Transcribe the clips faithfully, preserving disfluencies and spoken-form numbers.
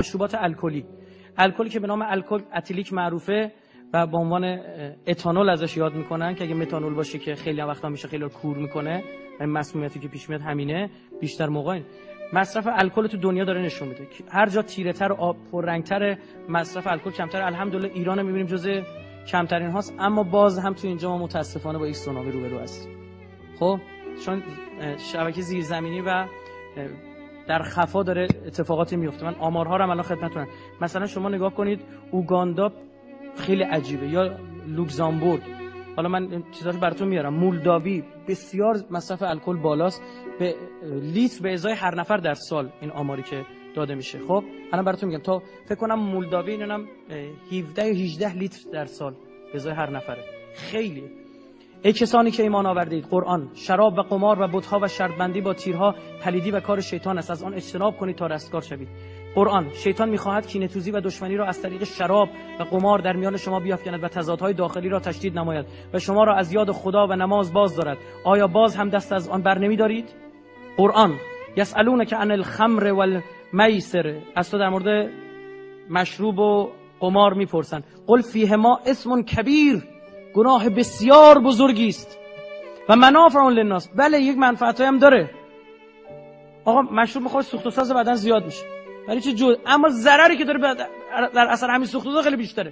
مشروبات الکلی. الکلی که به نام الکل اتیلیک معروفه و به عنوان اتانول ازش یاد میکنن که اگه متانول باشه که خیلی وقتا میشه خیلی کور میکنه، این مسمومیتی که پیش میاد همینه. بیشتر موقع مصرف الکل تو دنیا داره نشون میده هر جا تیره‌تر و آب پررنگ‌تر مصرف الکل کمتر. الحمدلله ایران رو میبینیم جزء کمترین هاست، اما باز هم تو اینجا ما متاسفانه با این سونامی روبرو هستیم. خب چون شبکه زیرزمینی و در خفا داره اتفاقاتی میفته. من آمارها رو الان خدمتتونم. مثلا شما نگاه کنید اوگاندا خیلی عجیبه، یا لوکزامبورگ، حالا من چیزاشو براتون میارم، مولداوی بسیار مصرف الکل بالاست، به لیتر به ازای هر نفر در سال این آماری که داده میشه. خب الان براتون میگم تا فکر کنم مولداوی اینم هفده یا هجده لیتر در سال به ازای هر نفره. خیلی. ای کسانی که ایمان آوردید، قرآن شراب و قمار و بت‌ها و شرطبندی با تیرها پلیدی و کار شیطان است، از آن اجتناب کنید تا رستگار شوید. قرآن شیطان می‌خواهد کینه‌توزی و دشمنی را از طریق شراب و قمار در میان شما بیافکند و تضادهای داخلی را تشدید نماید و شما را از یاد خدا و نماز باز دارد. آیا باز هم دست از آن بر نمی‌دارید؟ قرآن یسألونک عن الخمر والمیسر، از تو در مورد مشروب و قمار می‌پرسن. قل فیهما اسم کبیر، گناه بسیار بزرگی است و منافع للناس، بله یک منفعتی هم داره. آقا مشروب می‌خواد سوخت و ساز بدن زیاد میشه، ولی چه جو، اما ضرری که داره در اثر همین سوخت و ساز خیلی بیشتره.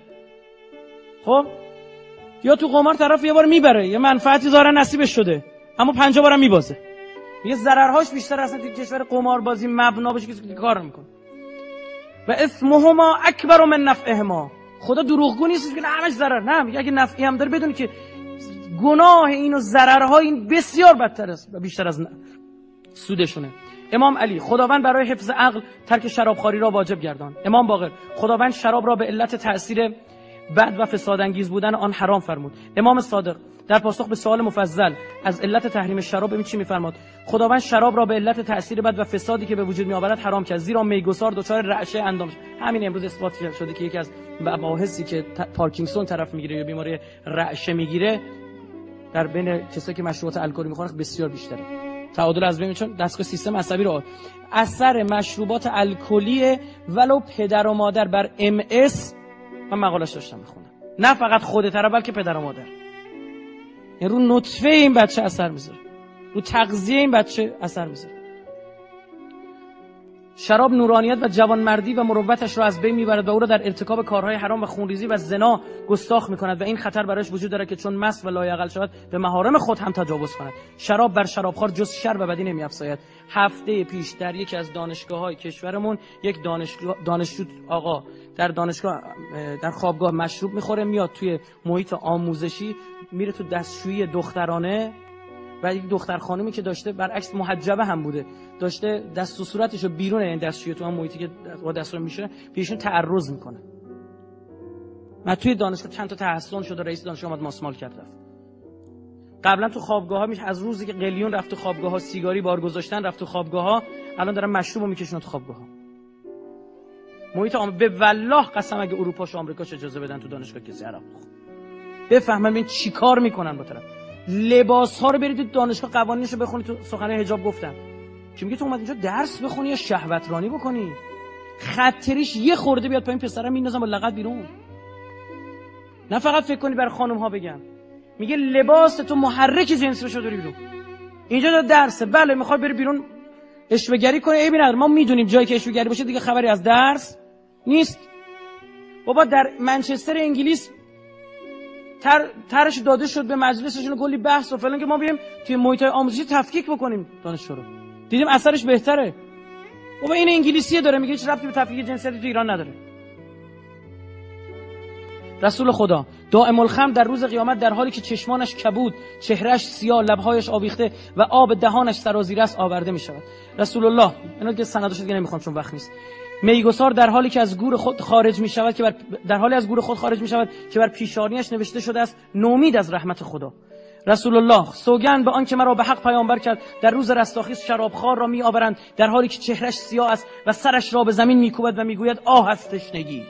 خب یا تو قمار طرف یه بار میبره، یه منفعتی ظاهرا نصیبش شده، اما پنجاه بارم میبازه. یه ضررهاش بیشتر اصلا تو کشور قماربازی مبنا بشه کسی که کار میکنه. و اسمهما اکبر من نفعهما، خدا دروغگو نیست که همش ضرر، نه میگه اگه نفعی هم داره بدونی که گناه این و ضررهای این بسیار بدتر است و بیشتر از سودشونه. امام علی خداوند برای حفظ عقل ترک شرابخواری را واجب گرداند. امام باقر خداوند شراب را به علت تأثیر بد و فسادانگیز بودن آن حرام فرمود. امام صادق در پاسخ به سوال مفضل از علت تحریم شراب ببین چی میفرماد. خداوند شراب را به علت تأثیر بد و فسادی که به وجود میآورد حرام کرد، زیرا میگسار دچار رعشه اندام. همین امروز اثبات شده که یکی از مباحثی که پارکینسون طرف میگیره یا بیماری رعشه میگیره در بین کسایی که مشروبات الکلی میخورن بسیار بیشتره. تعادل از بین، چون دستگاه سیستم عصبی رو اثر مشروبات الکلی ولو پدر و مادر بر ام اس من مقالش داشتم میخونم، نه فقط خودت بلکه پدر و مادر، یعنی رو نطفه این بچه اثر میذاره، رو تغذیه این بچه اثر میذاره. شراب نورانیت و جوانمردی و مروتش را از بین میبرد و او را در ارتکاب کارهای حرام و خونریزی و زنا گستاخ میکند و این خطر برایش وجود دارد که چون مست و لایعقل شود به محارم خود هم تجاوز کند. شراب بر شرابخوار جز شر و بدی نمیافزاید. هفته پیش در یکی از دانشگاه‌های کشورمون یک دانشجو دانشجو آقا در دانشگاه در خوابگاه مشروب میخوره، میاد توی محیط آموزشی، میره تو دستشویی دخترانه و یک دختر خانومی که داشته برعکس محجبه هم بوده، داشته دست و صورتشو بیرون این دستشویی تو هم محیطی که با دستور میشه پیشون تعرض میکنه. من توی دانشگاه چند تا تحسن شده، رئیس دانشگاه اومد ماسمال کرد رفت. قبلا تو خوابگاه‌ها میشه از روزی که قلیون رفت تو خوابگاه‌ها، سیگاری بار گذاشتن رفت تو خوابگاه‌ها، الان دارن مشروبو میکشونن تو خوابگاه‌ها. محیط عام به والله قسم اگه اروپا و آمریکا اجازه بدن تو دانشگاه کسی عرق بفهمن ببین چیکار میکنن با طرف. لباس ها رو برید تو دانشگاه قوانینشو بخونید، تو سخنرانی حجاب گفتن که میگه تو اومد اینجا درس بخونی یا شهوت رانی بکنی، خطریش یه خورده بیاد پایین پسرم میندازن با لغت بیرون. نه فقط فکر کنی برای خانم ها بگم، میگه لباس تو محرک جنسی بشه داری بیرون. اینجا داره درسه، بله میخواد بری بیرون اشوه‌گری کنه، عیبی نداره، ما میدونیم جایی که اشوه‌گری باشه دیگه خبری از درس نیست. بابا در منچستر انگلیس تر ترش داده شد به مجلسشون، کلی بحث و فلان که ما بیایم توی محیط آموزشی تفکیک بکنیم دانشجو رو. دیدیم اثرش بهتره. بابا این انگلیسیه داره میگه هیچ ربطی به تفکیک جنسیتی تو ایران نداره. رسول خدا دائم الخمر در روز قیامت در حالی که چشمانش کبود، چهرهش سیاه، لبهایش آویخته و آب دهانش سرازیره است آورده می شود. رسول الله، اینا که سندش دیگه نمیخوام چون وقت نیست. میگسار در حالی که از گور خود خارج می شود که بر در حالی از گور خود خارج می شود که بر پیشانیش نوشته شده است نومید از رحمت خدا. رسول الله سوگند به آن که مرا به حق پیامبر کرد در روز رستاخیز شرابخوار را می آورند در حالی که چهرهش سیاه است و سرش را به زمین میکوبد و میگوید آه از تشنگی.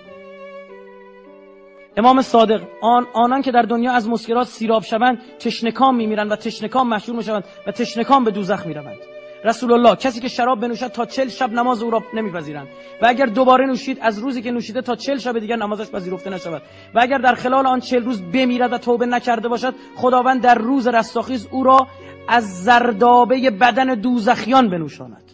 امام صادق آن آنان که در دنیا از مسکرات سیراب شوند تشنکام میمیرند و تشنکام محشور میشوند و تشنکام به دوزخ میروند. رسول الله کسی که شراب بنوشد تا چهل شب نماز او را نمیپذیرند و اگر دوباره نوشید از روزی که نوشیده تا چهل شب دیگر نمازش پذیرفته نشود و اگر در خلال آن چهل روز بمیرد و توبه نکرده باشد خداوند در روز رستاخیز او را از زردابه بدن دوزخیان بنوشاند.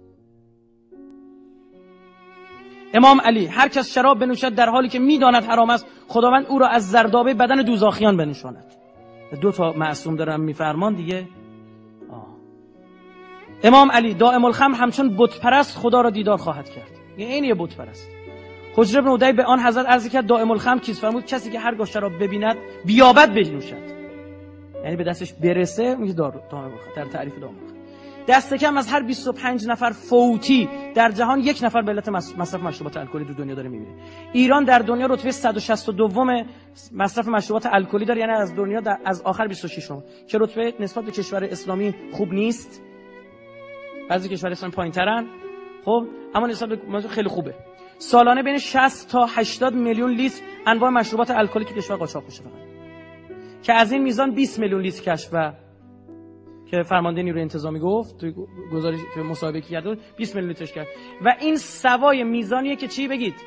امام علی هر کس شراب بنوشد در حالی که میداند حرام است خداوند او را از زردابه بدن دوزخیان بنوشاند. دو تا معصوم دارم میفرمان دیگه. آه. امام علی دائم الخمر همچون بت پرست خدا را دیدار خواهد کرد. یعنی این یه بت پرست. حجر بن عدی به آن حضرت عرض کرد دائم الخمر کیست؟ فرمود کسی که هرگاه شراب ببیند بیابد بنوشد. یعنی به دستش برسه میگه دار دائم الخمر. در تعریف دائم الخمر دست کم از هر بیست و پنج نفر فوتی در جهان یک نفر به علت مصرف مشروبات الکلی در دنیا داره میمیره. ایران در دنیا رتبه صد و شصت و دو مصرف مشروبات الکلی داره، یعنی از دنیا در از آخر بیست و شش م که رتبه نسبت به کشور اسلامی خوب نیست. بعضی کشور اسلامی پایین‌ترن خب اما نسبت به خیلی خوبه. سالانه بین شصت تا هشتاد میلیون لیتر انواع مشروبات الکلی که کشور قاچاق میشه فقط، که از این میزان بیست میلیون لیتر کشف و که فرمانده نیروی انتظامی گفت توی گزارش توی مصاحبه که کرد بیست میلیون لیترش کرد و این سوای میزانیه که چی بگید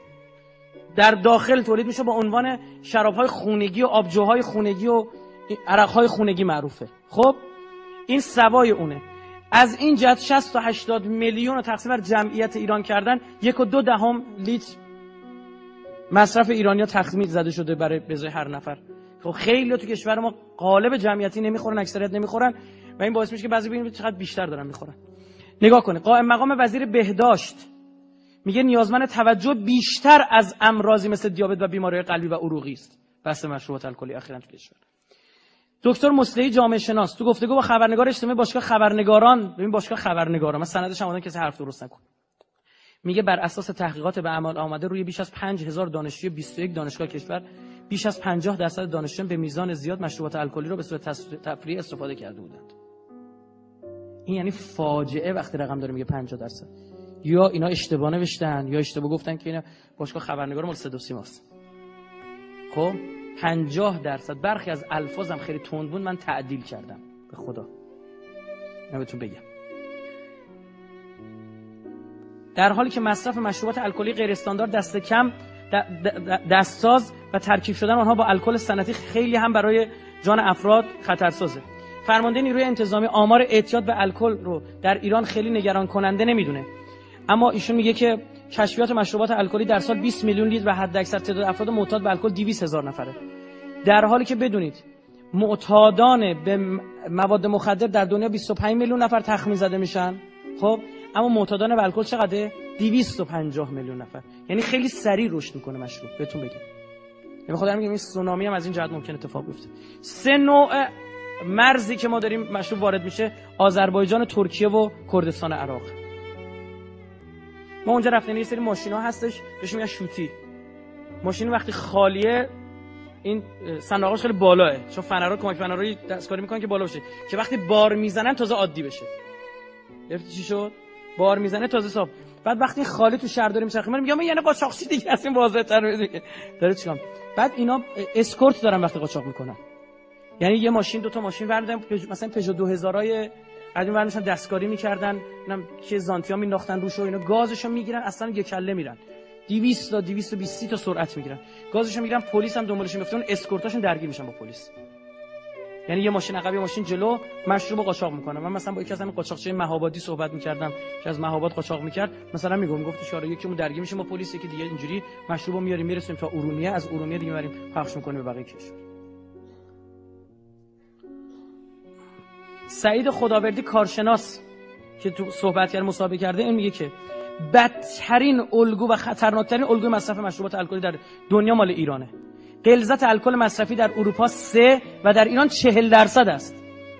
در داخل تولید میشه با عنوان شراب‌های خونگی و آبجوهای خونگی و عرق‌های خونگی معروفه. خب این سوای اونه. از این جهت شصت تا هشتاد میلیون رو تقسیم بر جمعیت ایران کردن یک و دو دهم لیتر مصرف ایرانی‌ها تخمین زده شده برای بزای هر نفر. خب خیلی تو کشور ما قالب جمعیتی نمیخورن، اکثریت نمیخورن و این باعث میشه که بعضی ببینید چقدر بیشتر دارن میخورن. نگاه کنه قائم مقام وزیر بهداشت میگه نیازمند توجه بیشتر از امراضی مثل دیابت و بیماری قلبی و عروقی است بحث مشروبات الکلی اخیراً تو کشور. دکتر مصلحی جامعه شناس تو گفتگو با خبرنگار اجتماعی باشگاه خبرنگاران، ببین باشگاه خبرنگاران من سندش هم کسی حرف درست نکنه، میگه بر اساس تحقیقات به عمل آمده روی بیش از پنج هزار دانشجوی بیست و یک دانشگاه کشور بیش از پنجاه درصد دانشجویان به میزان زیاد مشروبات الکلی را به صورت تفریحی استفاده کرده بودند. این یعنی فاجعه وقتی رقم داره میگه پنجاه درصد. یا اینا اشتباه نوشتن یا اشتباه گفتن که اینا باشگاه خبرنگار مال صدا و سیماست. خب پنجاه درصد. برخی از الفاظم خیلی تند بود من تعدیل کردم به خدا. من بهتون بگم در حالی که مصرف مشروبات الکلی غیر استاندارد دست کم دستساز و ترکیب شدن آنها با الکل سنتی خیلی هم برای جان افراد خطرسازه. فرمانده نیروی انتظامی آمار اعتیاد به الکل رو در ایران خیلی نگران کننده نمیدونه، اما ایشون میگه که کشفیات مشروبات الکلی در سال بیست میلیون لیتر و حداکثر تعداد افراد معتاد به الکل دویست هزار نفره، در حالی که بدونید معتادان به مواد مخدر در دنیا بیست و پنج میلیون نفر تخمین زده میشن. خب اما معتادان به الکل چقدره؟ دویست و پنجاه میلیون نفر. یعنی خیلی سریع رشد میکنه مشروب. بهتون بگم یعنی خدا میگه این سونامی هم از این جهت ممکنه اتفاق بیفته. سه نوع مرزی که ما داریم مشروب وارد میشه آذربایجان، ترکیه و کردستان عراق. ما اونجا رفتیم یه سری ماشینا هستش بهش میگن شوتی. ماشین وقتی خالیه این صندوقش خیلی بالاه چون فنرها کمک فنرهای دستکاری میکنن که بالا بشه که وقتی بار میزنن تازه عادی بشه. گرفتی چی شد؟ بار میزنه تازه صاف. بعد وقتی خالی تو شهر داریم میچرخه من میگم یعنی قاچاقچی دیگه از این واضح‌تر میگه داره چیکار. بعد اینا اسکورت دارن وقتی قاچاق میکنن. یعنی یه ماشین دو تا ماشین بردن مثلا پژو دو هزارای قدیم برمیشن دستکاری میکردن اینم که زانتیا مینداختن روش و اینا گازشو میگیرن اصلا یک کله میرن دویست تا دویست و بیست تا سرعت میگیرن گازشو میگیرن پلیس هم دنبالش میفته اون اسکورتاشون درگیر میشن با پلیس. یعنی یه ماشین عقب یه ماشین جلو مشروب قاچاق میکنه. من مثلا با یکی از همین قاچاقچی مهابادی صحبت میکردم که از مهاباد قاچاق میکرد مثلا میگم گفت اشاره یکیمون درگیر میشه با پلیس یکی دیگه اینجوری مشروبو میاریم میرسیم تا ارومیه از ارومیه دیگه میبریم پخش میکنیم به بقیه کشور. سعید خداوردی کارشناس که تو صحبت کرد مسابقه کرده این میگه که بدترین الگو و خطرناکترین الگوی مصرف مشروبات الکلی در دنیا مال ایرانه. غلظت الکل مصرفی در اروپا سه و در ایران چهل درصد است.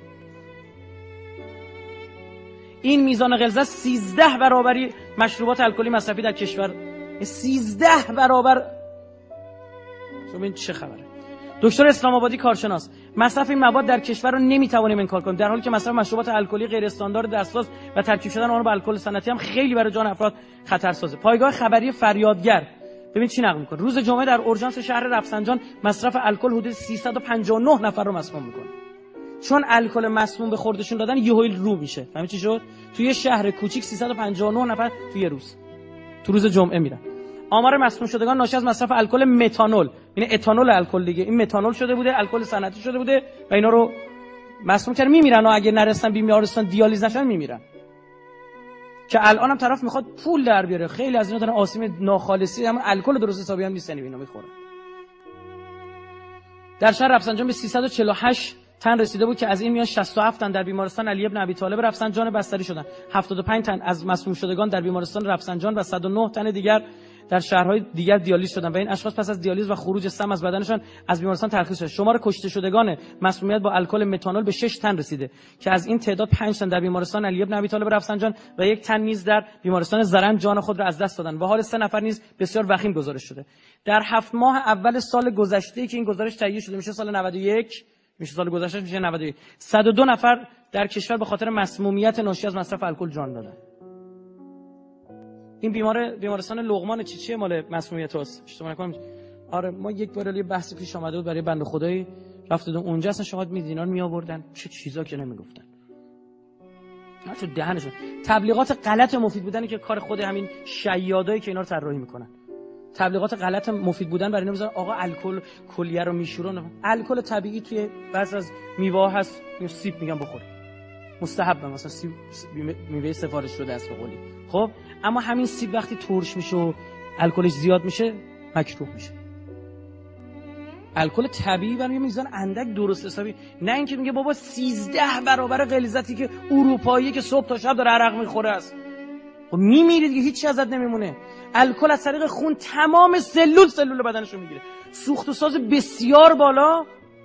این میزان غلظت سیزده برابری مشروبات الکلی مصرفی در کشور سیزده برابر. شما این چه خبره؟ دکتر اسلام آبادی کارشناس مصرف این مواد در کشور رو نمیتوانیم انکار کنیم در حالی که مصرف مشروبات الکلی غیر استاندارد دستساز و ترکیب شدن آن با الکل سنتی هم خیلی برای جان افراد خطرسازه. پایگاه خبری فریادگر ببین چی نقل میکنه. روز جمعه در اورژانس شهر رفسنجان مصرف الکل حدود سیصد و پنجاه و نه نفر رو مسموم میکنه. چون الکل مسموم به خوردشون دادن یهو رو میشه. فهمی چی شد؟ توی شهر کوچیک سیصد و پنجاه و نه نفر توی روز تو روز جمعه میرن. آمار مسموم شدگان ناشی از مصرف الکل متانول، یعنی اتانول الکل دیگه، این متانول شده بوده، الکل صنعتی شده بوده و اینا رو مسموم کرد میمیرن و اگه نرسن بیمارستان دیالیز نشن میمیرن. که الان هم طرف میخواد پول در بیاره، خیلی از اینا دارن آسیم ناخالصی همون الکل درست حسابی هم نیستن اینا میخورن. در شهر رفسنجان به سیصد و چهل و هشت تن رسیده بود که از این میان شصت و هفت تن در بیمارستان علی ابن ابی طالب رفسنجان بستری شدند. هفتاد و پنج تن از مسموم شدگان در بیمارستان رفسنجان و صد و نه تن دیگر در شهرهای دیگر دیالیز شدند و این اشخاص پس از دیالیز و خروج سم از بدنشان از بیمارستان ترخیص شد. شمار کشته شدگان مسمومیت با الکل متانول به شش تن رسیده که از این تعداد پنج تن در بیمارستان علی ابن ابی طالب رفسنجان و یک تن نیز در بیمارستان زرند جان خود را از دست دادند و حال سه نفر نیز بسیار وخیم گزارش شده. در هفت ماه اول سال گذشته که این گزارش تهیه شده میشه سال نود و یک، میشه سال گذشته میشه نود و یک، صد و دو نفر در کشور به خاطر مسمومیت ناشی از مصرف الکل جان دادن. این بیمار بیمارستان لقمان چیچی مال مسمومیت است. اشتباه نکنم. آره ما یک بار یه بحثی پیش اومده بود برای بنده خدایی رفت دادن اونجا، اصلا شما میدین اینا رو می آوردن چه چیزا که نمیگفتن. نه تو دهنشون تبلیغات غلط مفید بودن که کار خود همین شیادایی که اینا رو طراحی میکنن. تبلیغات غلط مفید بودن برای نمیذارن آقا الکل کلیه رو میشورن. الکل طبیعی توی بعضی از میوه هست، سیب میگن بخور. مستحب مثلا سیب میوه سفارش شده است به قولی. خب اما همین سیب وقتی ترش میشه و الکلش زیاد میشه مکروه میشه. الکل طبیعی برای میزان اندک درست حسابی، نه اینکه میگه بابا سیزده برابر غلیظتی که اروپایی که صبح تا شب داره عرق میخوره است. خب میمیری دیگه، هیچ چیز ازت نمیمونه. الکل از طریق خون تمام سلول سلول بدنشو میگیره، سوخت و ساز بسیار بالا،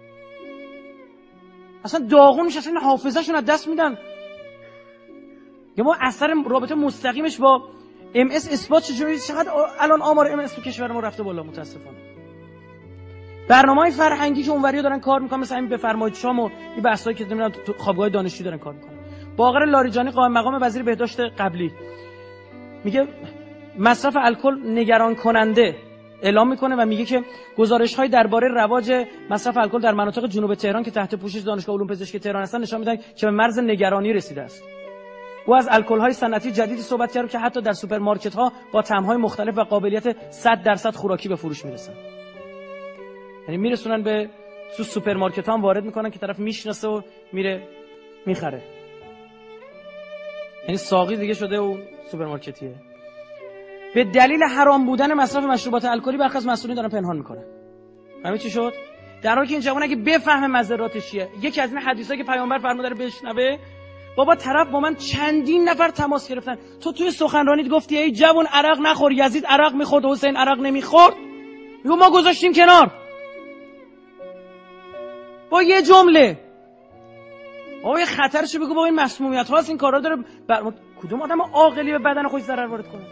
اصلا داغون میشه، اصلا حافظه‌شون از دست میدن. یا ما اثر رابطه مستقیمش با ام اس اثبات چجوری، چقدر الان آمار ام اس تو کشور ما رفته بالا متاسفانه. برنامه‌های فرهنگی که اونوری‌ها دارن کار میکنن، مثلا این بفرمایید شام و این بحثایی که نمیدونم تو خوابگاه دانشجویی دارن کار میکنن. باقر لاریجانی قائم مقام وزیر بهداشت قبلی میگه مصرف الکل نگران کننده اعلام میکنه و میگه که گزارش‌های درباره رواج مصرف الکل در مناطق جنوب تهران که تحت پوشش دانشگاه علوم پزشکی تهران هستن نشان میدن که به مرز نگرانی رسیده است. او از الکل‌های صنعتی جدیدی صحبت کرد که حتی در سوپرمارکت‌ها با طعم‌های مختلف و قابلیت صد درصد خوراکی به فروش میرسن. یعنی میرسونن به تو سوپرمارکت‌ها هم وارد میکنن که طرف میشناسه و میره میخره. یعنی ساقی دیگه شده و سوپرمارکتیه. به دلیل حرام بودن مصرف مشروبات الکلی برخی از مسئولین دارن پنهان میکنن. همین چی شد؟ در حالی که این جوان اگه بفهمه مضراتش چیه، یکی از این حدیثایی که پیامبر فرموده رو بشنوه، بابا طرف با من چندین نفر تماس گرفتن، تو توی سخنرانیت گفتی ای جوان عرق نخور، یزید عرق میخورد و حسین عرق نمیخورد، میگم ما گذاشتیم کنار با یه جمله. بابا یه خطرشو بگو، با این مسمومیت هاست این کارا داره بر... کدوم آدم عاقلی به بدن خودش ضرر وارد کنه؟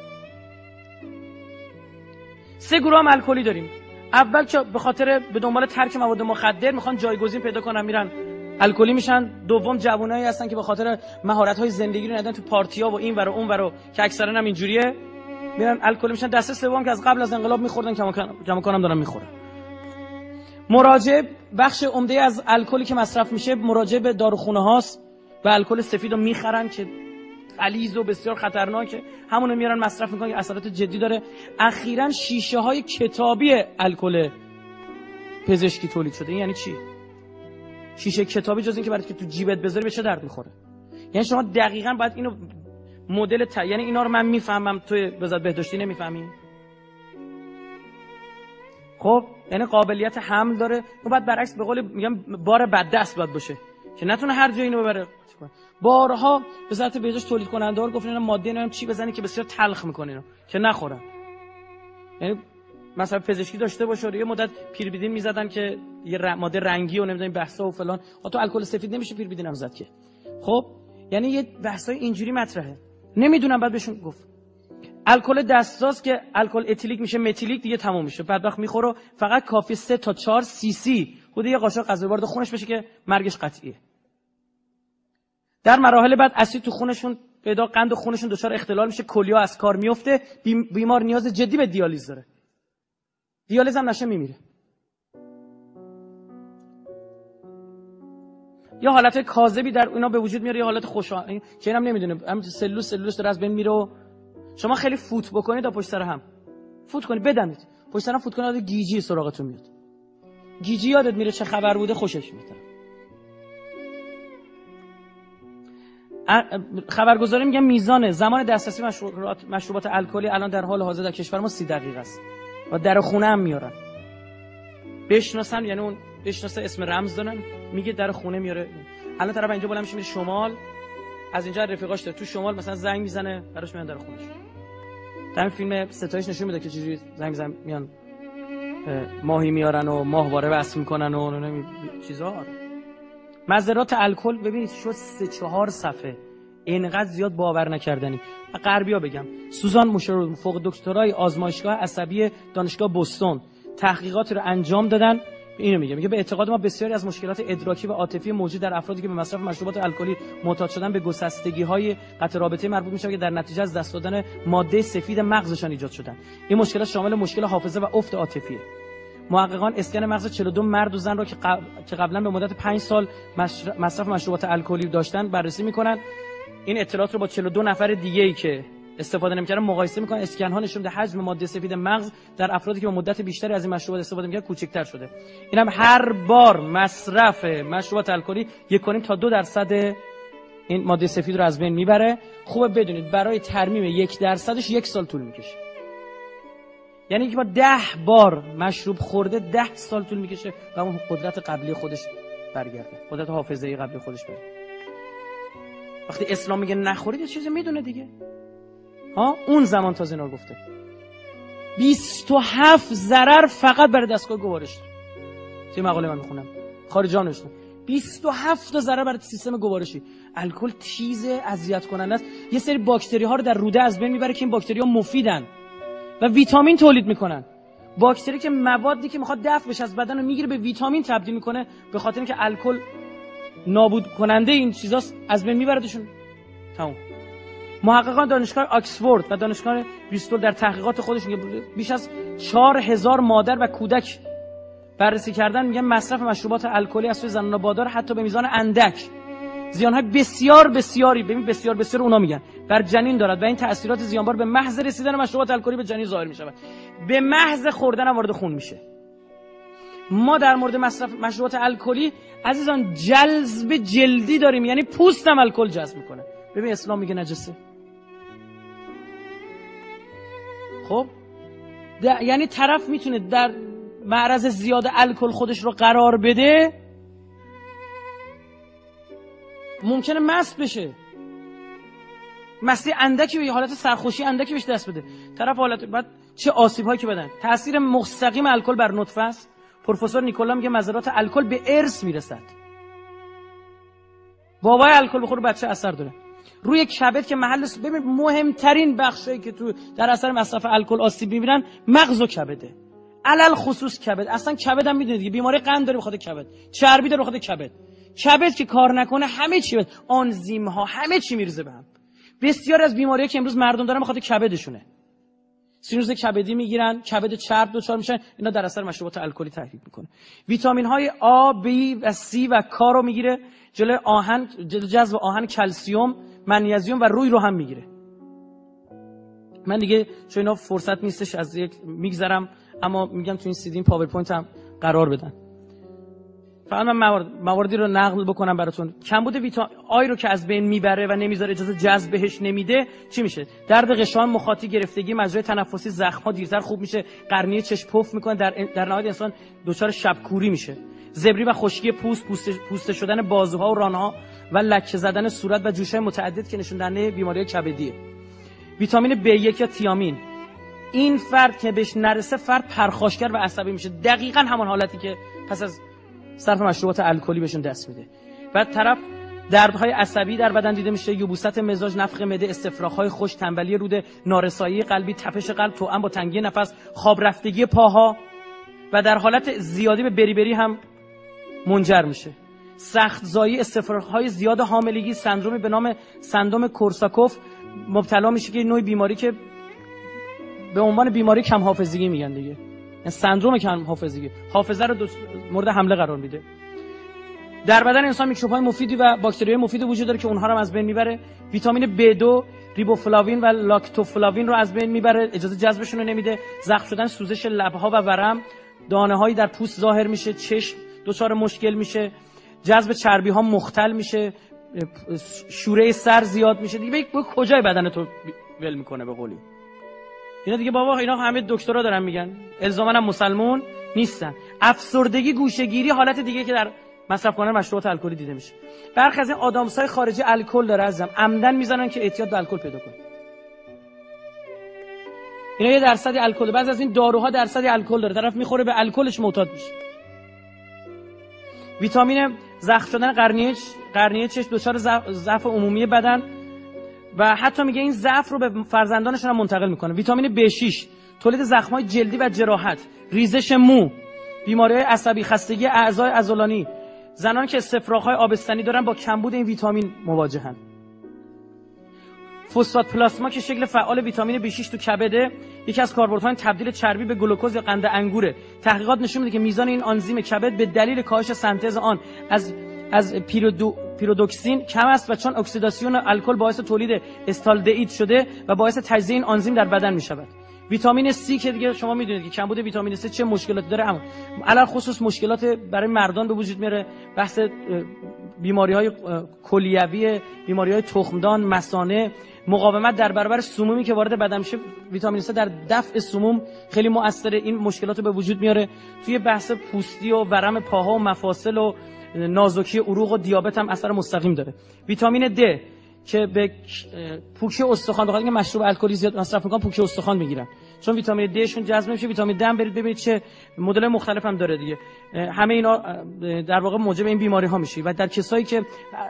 سه گروه هم الکلی داریم. اول که به خاطر به دنبال ترک مواد مخدر میخوان جایگزین پیدا کنن میرن الکلی میشن. دوم جوانایی هستن که به خاطر مهارت‌های زندگی رو ندن تو پارتی‌ها و این ور و اون ور که اکثرا هم اینجوریه میرن الکلی میشن. دسته سوم که از قبل از انقلاب میخوردن کماکان دارن میخورن. مراجعه بخش عمده از الکلی که مصرف میشه مراجعه به داروخونه هاست و الکل سفید رو میخرن که غلیظ و بسیار خطرناکه، همون رو میارن مصرف میکنن که اثرات جدی داره. اخیراً شیشه های کتابی الکل پزشکی تولید شده. این یعنی چی؟ شیشه کتابی جز این که برای که تو جیبت بذاری به چه درد میخوره؟ یعنی شما دقیقاً باید اینو مدل ت... یعنی اینا رو من میفهمم توی وزارت بهداشتی نمیفهمی؟ خب یعنی قابلیت حمل داره، اون بعد برعکس به قول میگم بار بد دست باید باشه که نتونه هر جایی اینو ببره. بارها وزارت بهداشت تولید کننده ها گفتن اینا ماده نمیدونم چی بزنی که بسیار تلخ میکنه اینو که نخورن. یعنی مثلا پزشکی داشته باشه یه مدت پیربیدین میزدن که یه ر... ماده رنگی و نمیدونم بحثا و فلان، تو الکل سفید نمیشه پیربیدین هم زد که. خب یعنی یه بحثای اینجوری مطرحه. نمیدونم بعد بهشون گفت الکل دستساز که الکل اتیلیک میشه متیلیک دیگه تموم میشه، بدبخت میخوره. فقط کافی سه تا چهار سی سی خود یه قاشق غذا وارد خونش بشه که مرگش قطعیه. در مراحل بعد اسید تو خونشون پیدا، قند خونشون دچار اختلال میشه، کلیه از کار میفته، بیمار نیاز جدی به دیالیز داره. دیالیز هم نشه میمیره. یا حالت کاذبی در اینا به وجود میاره، یا حالت خوشحال که اینم نمیدونه همین سلوس سلوس داره از بین میره. و شما خیلی فوت بکنید تا پشت سر هم فوت کنید، بدمید پشت سر هم فوت کنید، گیجی سراغتون میاد. گیجی یادت میره چه خبر بوده، خوشش میاد. خبرگزاری میگه میزان زمان دسترسی مشروبات مشروبات الکلی الان در حال حاضر در کشور ما سی دقیقه است و در خونه هم میارن بشناسن، یعنی اون بشناسه اسم رمز دارن، میگه در خونه میاره. الان طرف اینجا بالا میشه میره شمال، از اینجا رفیقاش داره تو شمال مثلا زنگ میزنه براش میان در خونش. در این فیلم ستایش نشون میده که چجوری زنگ میزنن میان ماهی میارن و ماهواره وصل میکنن و نمی چیزا. مضرات الکل ببینید شد سه چهار صفحه، اینقدر زیاد باور نکردنی. غربیا بگم سوزان موشرو فوق دکترای آزمایشگاه عصبی دانشگاه بوستون تحقیقاتی رو انجام دادن. اینو میگه میگه به اعتقاد ما بسیاری از مشکلات ادراکی و عاطفی موجود در افرادی که به مصرف مشروبات الکلی معتاد شدن به گسستگی‌های قطع رابطه مربوط میشه که در نتیجه از دست دادن ماده سفید مغزشان ایجاد شدن. این مشکلات شامل مشکل حافظه و افت عاطفیه. محققان اسکن مغز چهل و دو مرد و زن را که قبل... که قبلا به مدت پنج سال مصرف مشروبات الکلی داشتن بررسی میکنن. این اطلاعات رو با چهل و دو نفر دیگه‌ای که استفاده نمی‌کردن مقایسه می‌کنن. اسکن ها نشون میده حجم ماده سفید مغز در افرادی که به مدت بیشتری از این مشروبات استفاده می‌کردن کوچکتر شده. اینم هر بار مصرف مشروبات الکلی یک و نیم تا دو درصد این ماده سفید رو از بین میبره. خوبه بدونید برای ترمیم یک درصدش یک سال طول میکشه. یعنی که با ده بار مشروب خورده ده سال طول میکشه و اون قدرت قبلی خودش برگرده، قدرت حافظه‌ای قبلی خودش برگرده. وقتی اسلام میگه نخورید یه چیزی میدونه دیگه. ها اون زمان تازه اینا رو گفته. بیست و هفت ضرر فقط برای دستگاه گوارش. توی مقاله من میخونم خارجان نوشتن بیست و هفت تا ضرر برای سیستم گوارشی. الکل چیز اذیت کننده است. یه سری باکتری ها رو در روده از بین میبره که این باکتری ها مفیدن و ویتامین تولید میکنن. باکتری که موادی که میخواد دفع بشه از بدن رو میگیره به ویتامین تبدیل میکنه، به خاطر اینکه الکل نابود کننده این چیزاست از بین میبردشون. تمام. محققان دانشگاه آکسفورد و دانشگاه بریستول در تحقیقات خودشون بیش از چهار هزار مادر و کودک بررسی کردن، میگن مصرف مشروبات الکلی از سوی زنان باردار حتی به میزان اندک زیانهای بسیار بسیاری، ببین بسیار بسیار اونا میگن، بر جنین دارد و این تأثیرات زیانبار به محض رسیدن مشروبات الکلی به جنین ظاهر میشود. به محض خوردن هم وارد خون میشه. ما در مورد مصرف مشروبات الکلی عزیزان جذب جلدی داریم، یعنی پوستم الکل جذب میکنه. ببین اسلام میگه نجسه. خب یعنی طرف میتونه در معرض زیاد الکل خودش رو قرار بده، ممکنه مست بشه، مستی اندکی به حالت سرخوشی اندکی بهش دست بده. طرف حالت بعد چه آسیب هایی که بدن. تاثیر مستقیم الکل بر نطفه است. پروفسور نیکولا میگه مضرات الکل به ارث میرسد. بابای الکل بخوره بچه اثر داره روی کبد که محل س... ببین مهمترین بخشی که تو در اثر مصرف الکل آسیب میبینن مغز و کبده، علل خصوص کبد. اصلا کبد هم میدونید دیگه بیماری قند داره بخاطر کبد، چربی داره بخاطر کبد. کبد که کار نکنه همه چی، آنزیم ها همه چی میریزه به هم. بسیار از بیماری‌ها که امروز مردم دارن بخاطر کبدشونه. سینوز کبدی میگیرن، کبد چرب دچار میشن، اینا در اثر مشروبات الکلی تحریک میکنه. ویتامین های آ، بی و سی و K رو میگیره، جلوی آهن، جلوی جذب آهن، کلسیم، منیزیم و روی رو هم میگیره. من دیگه چون اینا فرصت نیستش از یک میگذرم، اما میگم تو این سی دی پاورپوینت هم قرار بدن. فقط من موارد مواردی رو نقل بکنم براتون. کمبود ویتامین آی رو که از بین میبره و نمیذاره اجازه جذب بهش نمیده، چی میشه؟ درد قشان، مخاطی، گرفتگی مجرای تنفسی، زخم‌ها دیرتر خوب میشه، قرنیه چشم پف میکنه، در در نهایت انسان دچار شبکوری میشه. زبری و خشکی پوست، پوسته, پوسته شدن بازوها و رانها و لکه زدن صورت و جوشهای متعدد که نشون دهنده بیماری کبدیه. ویتامین بی یک یا تیامین، این فرد که بهش نرسه فرد پرخاشگر و عصبی میشه، دقیقاً همون حالتی که پس از صرف مشروبات الکلی بهشون دست میده. بعد طرف دردهای عصبی در بدن دیده میشه، یبوست مزاج، نفخ معده، استفراغ‌های خوش، تنبلی روده، نارسایی قلبی، تپش قلب، توأم با تنگی نفس، خواب رفتگی پاها و در حالت زیادی به بری بری هم منجر میشه. سخت زایی، استفراغ‌های زیاد حاملگی، سندرومی به نام سندروم کورساکوف مبتلا میشه که نوع بیماری که به عنوان بیماری کم حافظگی میگن دیگه، سندروم کم حافظگی، حافظه رو مورد حمله قرار میده. در بدن انسان میکروب‌های مفیدی و باکتری‌های مفیدی وجود داره که اونها رو از بین میبره. ویتامین بی دو، ریبوفلاوین و لاکتوفلاوین رو از بین میبره، اجازه جذبشون رو نمیده. زخم شدن، سوزش لب‌ها و ورم، دانه‌هایی در پوست ظاهر میشه، چشم دچار مشکل میشه، جذب چربی‌ها مختل میشه، شوره سر زیاد میشه. دیگه به کجای بدن تو ول میکنه به قولی؟ اینا دیگه بابا اینا همه دکترا دارن میگن، الزاماً هم مسلمون نیستن. افسردگی، گوشه‌گیری حالت دیگه که در مصرف کنن مشروبات الکلی دیده میشه. برخی از این آدامسای خارجی الکل داره عزیزم، عمدن میزنن که اعتیاد به الکل پیدا کنه. اینا یه درصدی الکل، بعضی از این داروها درصدی الکل داره، طرف میخوره به الکلش معتاد میشه. ویتامین زخم شدن قرنیه قرنیه چشم، دچار ضعف عمومی بدن و حتی میگه این ضعف رو به فرزندانشون هم منتقل میکنه. ویتامین بی شش، تولید زخم‌های جلدی و جراحت، ریزش مو، بیماری‌های عصبی، خستگی اعضای عضلانی. زنان که استفراغ‌های آبستنی دارن با کمبود این ویتامین مواجهن. فسفات پلاسما که شکل فعال ویتامین بی شش تو کبده، یکی از کاربردهای تبدیل چربی به گلوکوز یا قند انگوره. تحقیقات نشون میده که میزان این آنزیم کبد به دلیل کاهش سنتز آن از از پیرودو پیرودوکسین کم است و چون اکسیداسیون الکل باعث تولید استالدهید شده و باعث تجزیه این آنزیم در بدن میشود. ویتامین C که دیگه شما میدونید که کمبود ویتامین C چه مشکلاتی داره، اما علل خصوص مشکلات برای مردان به وجود میاره. بحث بیماری‌های کلیوی، بیماری‌های تخمدان، مثانه، مقاومت در برابر سمومی که وارد بدن میشه. ویتامین C در دفع سموم خیلی مؤثره، این مشکلات رو به وجود میاره. توی بحث پوستی و ورم پاها و مفاصل و نازکی عروق و دیابت هم اثر مستقیم داره. ویتامین د که به پوکی استخوان، بخاطر اینکه مشروب الکلی زیاد مصرف میکنن پوکی استخوان میگیرن، چون ویتامین د شون جذب میشه. ویتامین د هم برید ببینید چه مدل مختلف هم داره دیگه. همه اینا در واقع موجب این بیماری ها میشه و در کسایی که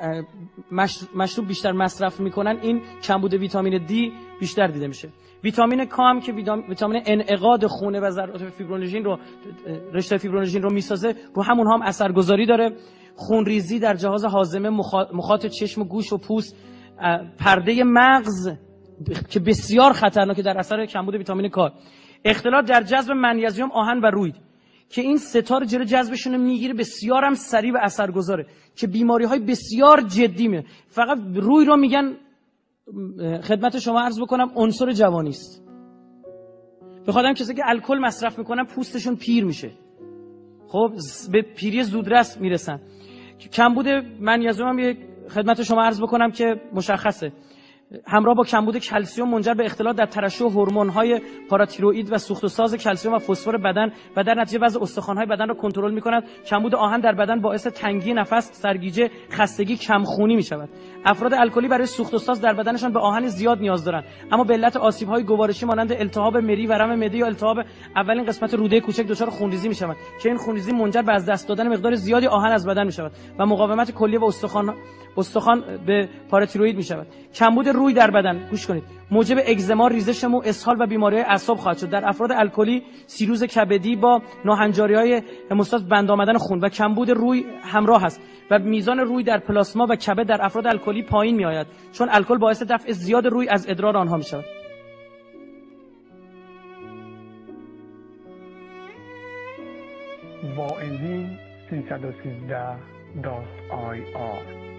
مشروب بیشتر مصرف میکنن این کمبود ویتامین د بیشتر دیده میشه. ویتامین کا هم که ویتامین انعقاد خونه و ذرات فیبرونژین رو، رشته فیبرونژین رو میسازه، رو همونها هم اثرگذاری داره. خونریزی در جهاز هاضمه، مخاط چشم و گوش و پوست، پرده مغز که بسیار خطرناکه در اثر کمبود ویتامین کا. اختلال در جذب منیزیم، آهن و روید که این ستاره جلوی جذبشون رو میگیره، بسیار هم سریع و اثرگذاره که بیماری‌های بسیار جدی میه. فقط روی رو میگن خدمت شما عرض بکنم عنصر جوانی است. بخاطر کسی که الکل مصرف میکنن پوستشون پیر میشه، خب به پیری زودرس میرسن. کمبود منیزیم هم یک خدمت شما عرض بکنم که مشخصه، همراه با کمبود کلسیم منجر به اختلال در ترشح هورمون‌های پاراتیروئید و سوخت و ساز کلسیم و فسفر بدن و در نتیجه وضع استخوان‌های بدن را کنترل می‌کند. کمبود آهن در بدن باعث تنگی نفس، سرگیجه، خستگی، کمخونی می‌شود. افراد الکلی برای سوخت و ساز در بدنشان به آهن زیاد نیاز دارند، اما به علت آسیب‌های گوارشی مانند التهاب مری، ورم معده یا التهاب اولین قسمت روده کوچک دچار خونریزی می‌شوند که این خونریزی منجر به از دست دادن مقدار زیادی آهن از بدن می‌شود و مقاومت کلیه و استخوان استخوان به پاراتیروئید می‌شود. کمبود روی در بدن، گوش کنید، موجب اگزما، ریزش مو، اسهال و بیماری‌های اعصاب خواهد شد. در افراد الکلی سیروز کبدی با ناهنجاری‌های هموستاز، بند آمدن خون و کمبود روی همراه است و میزان روی در پلاسما و کبد در افراد الکلی پایین می‌آید، چون الکل باعث دفع زیاد روی از ادرار آنها می‌شود. با این سیصد و سیزده دات آی آر